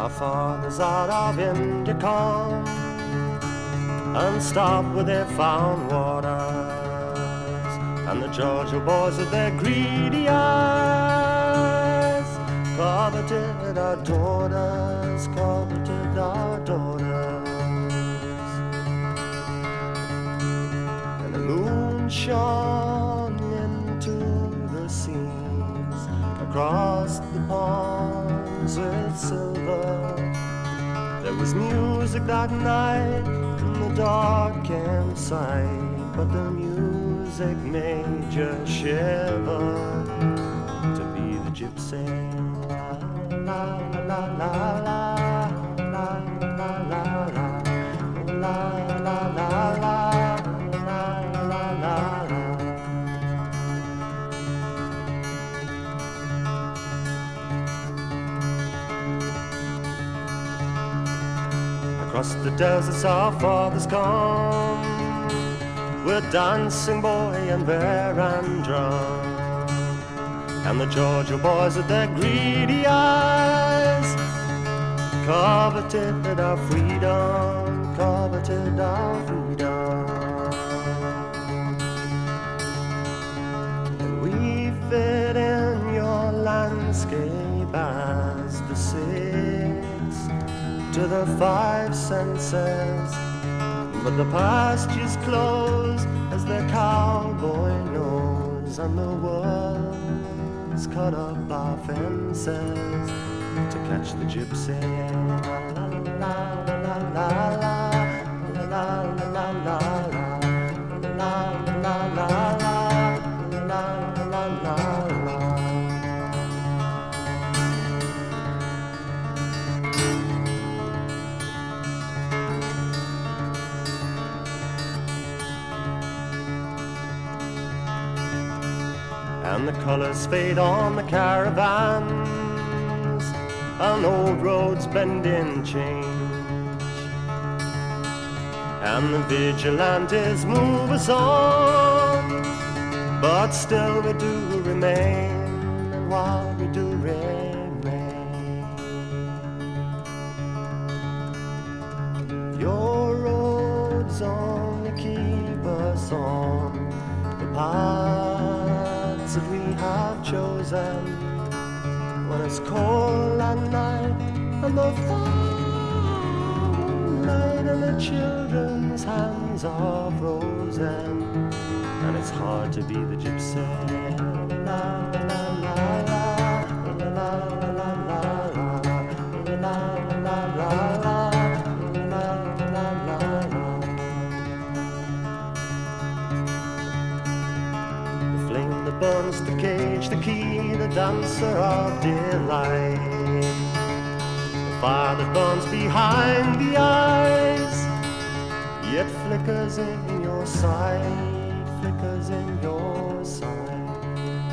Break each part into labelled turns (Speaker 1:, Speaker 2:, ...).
Speaker 1: Our fathers out of India come and stop where they found waters, and the Georgia boys with their greedy eyes coveted our daughters, coveted our daughters. And the moon shone into the seas across the ponds with silver. There was music that night in the dark campsite, but the music made you shiver to be the gypsy. La la la la la la la la la la la la. Across the deserts our fathers come with dancing boy and bear and drum, and the Georgia boys with their greedy eyes coveted our freedom, coveted our freedom. And we fit in your landscape as the six to the five senses, but the pasture's closed as the cowboy knows, and the world's cut up by fences to catch the gypsy. La la la la la la la la la la la. And the colors fade on the caravans, and old roads bend in change, and the vigilantes move us on, but still we do remain, and while we do remain, your roads only keep us on the path that we have chosen. When it's cold at night and the firelight and the children's hands are frozen, and it's hard to be the gypsy. La la la la la la la la la la la. Burns the cage, the key, the dancer of delight. The fire that burns behind the eyes, yet flickers in your sight, flickers in your sight.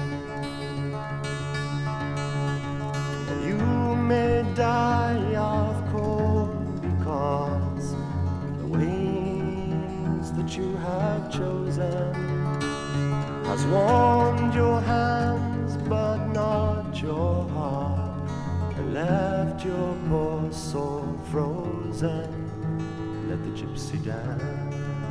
Speaker 1: And you may die of cold because the ways that you have chosen has warmed your hands but not your heart, and left your poor soul frozen. Let the gypsy dance.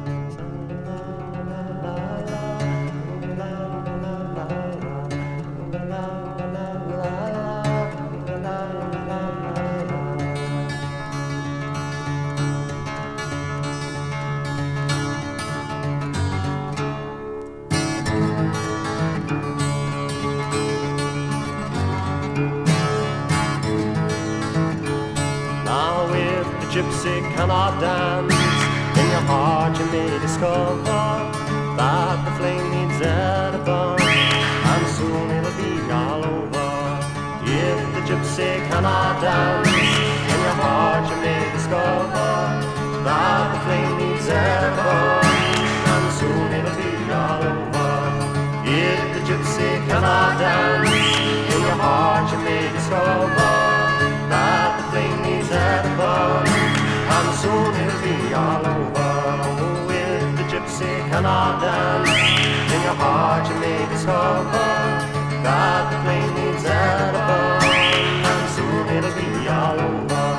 Speaker 1: Gypsy cannot dance. In your heart you may discover that the flame needs air to burn, and soon it'll be all over. If the gypsy cannot dance, in your heart you may discover that the flame needs air to burn, and soon it'll be all over. If the gypsy cannot dance, in your heart you may discover that the flame needs air to burn, and soon it'll be all over. Oh, if the gypsy cannot dance, in your heart you may discover that the flame needs air to burn, and soon it'll be all over.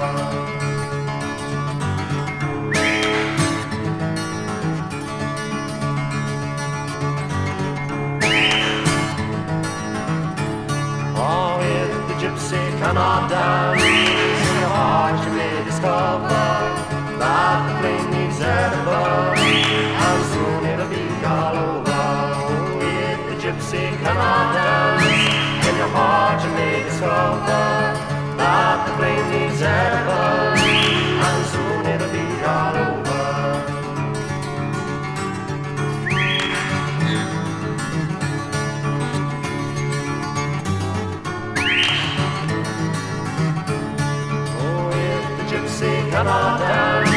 Speaker 1: dance.